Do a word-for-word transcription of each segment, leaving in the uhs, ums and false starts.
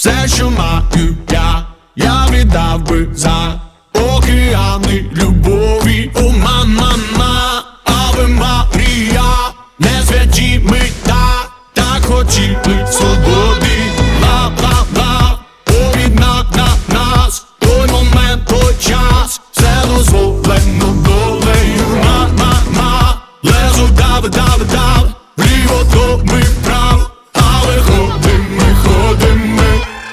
все, що маю я, я віддав би за океани любові. О, мама, Аве Марія, не святі ми так, так хотіли свободи. Бла-бла-бла, повідна на нас, той момент, той час, все дозволено долею. Ма-ма-ма, лезо дави, дави, дави, вліво то ми вправо, але ходим ми, ходим ми.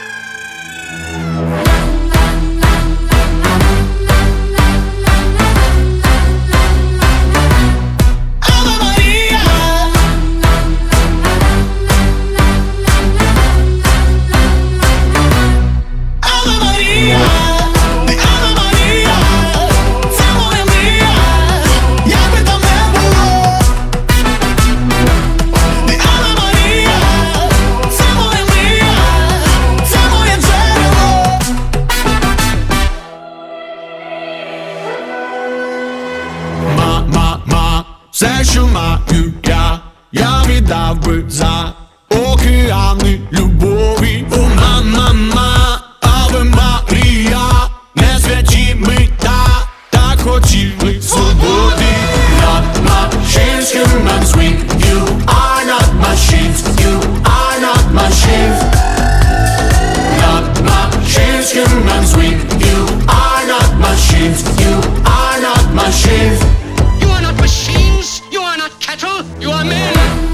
Ма-ма-ма, все, що маю я, я віддав би за океани любові. О, мама, Аве Марія, не святі ми так, так хотіли свободи. Not machines, humans weak, you are not machines, you are not machines. Not machines, humans weak, you are not machines, you are not machines. You are not machines, you are not cattle, you are men.